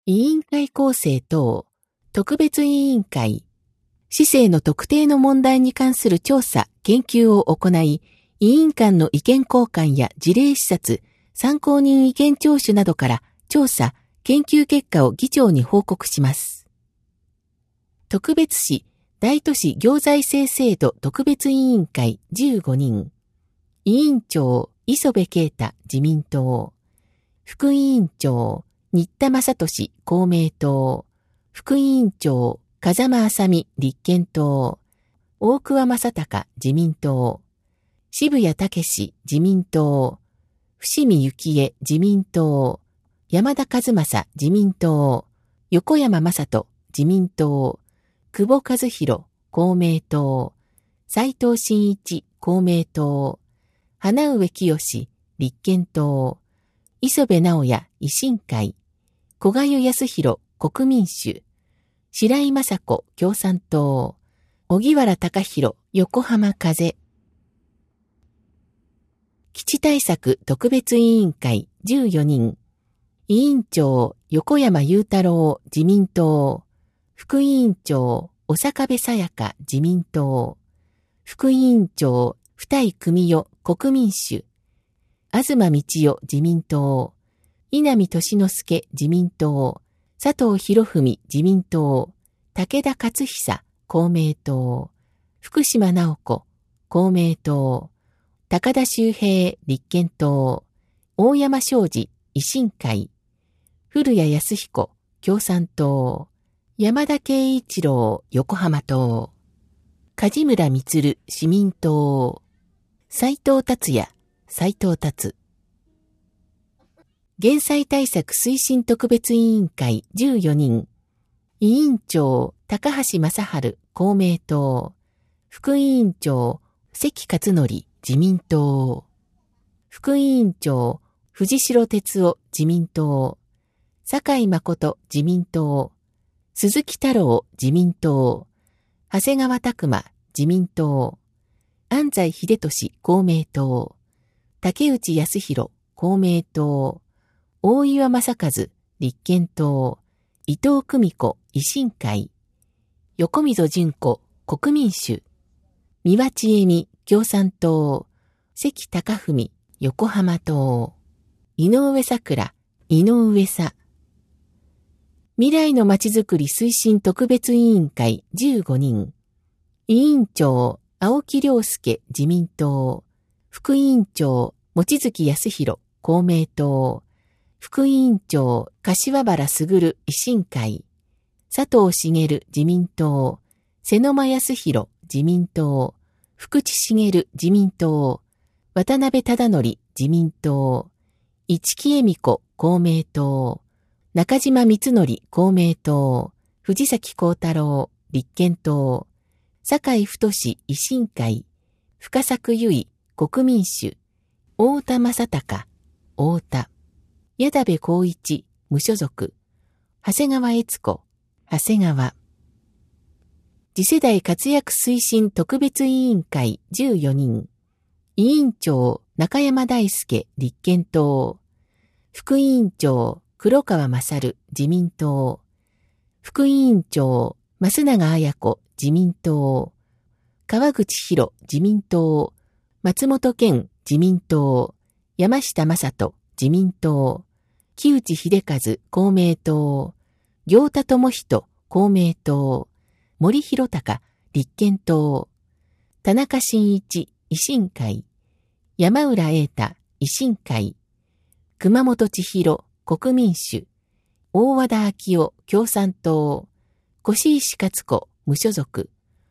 委員会構成等、特別委員会、市政の特定の問題に関する調査、研究を行い、委員間の意見交換や事例視察、参考人意見聴取などから調査、研究結果を議長に報告します。特別市、大都市行財政制度特別委員会15人。委員長、磯部啓太自民党。副委員長、新田正俊公明党。副委員長、風間麻美立憲党。大桑正隆自民党。渋谷武史自民党。伏見幸恵自民党。山田和正自民党。横山正人自民党。久保和弘公明党。斉藤真一公明党。花上清立憲党。磯部直也維新会。小賀湯康弘国民主。白井雅子共産党。荻原隆弘横浜風。基地対策特別委員会14人。委員長横山裕太郎自民党。副委員長小坂部さやか自民党。副委員長二井組代国民主。東道代自民党。稲見俊之助自民党。佐藤博文自民党。武田勝久公明党。福島直子公明党。高田修平立憲党。大山昌司維新会。古谷康彦共産党。山田圭一郎横浜党。梶村充市民党。斉藤達也斉藤達。減災対策推進特別委員会14人。委員長高橋正治公明党。副委員長関勝則自民党。副委員長藤代哲夫自民党。坂井誠自民党。鈴木太郎自民党。長谷川拓馬自民党。安西秀俊公明党。竹内康弘公明党。大岩正和立憲党。伊藤久美子維新会。横溝純子国民主。三輪千恵美共産党。関貴文横浜党。井上桜井上佐。未来のまちづくり推進特別委員会15人。委員長青木亮介自民党。副委員長望月康弘公明党。副委員長柏原卓維新会。佐藤茂自民党。瀬沼康弘自民党。福地茂自民党。渡辺忠則自民党。市木恵美子公明党。中島光則公明党。藤崎幸太郎立憲党。坂井太維新会。深作由衣国民主。大田正孝太田。矢田部光一無所属。長谷川悦子長谷川。次世代活躍推進特別委員会14人。委員長中山大輔立憲党。副委員長黒川勝自民党。副委員長増永綾子自民党。川口博自民党。松本健自民党。山下正人自民党。木内秀和公明党。行田智人公明党。森弘隆立憲党。田中真一維新会。山浦瑛太維新会。熊本千尋国民主。大和田昭夫共産党。越石勝子無所属。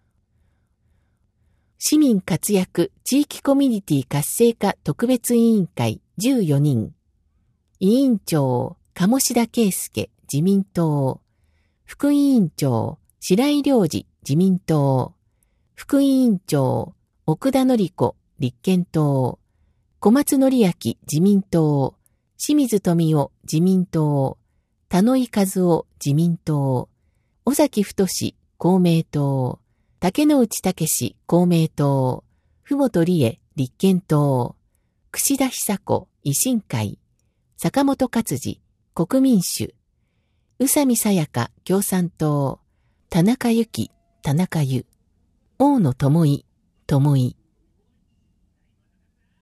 市民活躍地域コミュニティ活性化特別委員会14人。委員長鴨志田圭介自民党。副委員長白井良二自民党。副委員長奥田典子立憲党。小松則明自民党。清水富夫自民党。田野井和夫自民党。尾崎太公明党。竹之内武公明党。ふもと理恵立憲党。櫛田久子維新会。坂本勝二国民主。 宇佐美さやか共産党、田中由紀、田中由、大野智井、智井。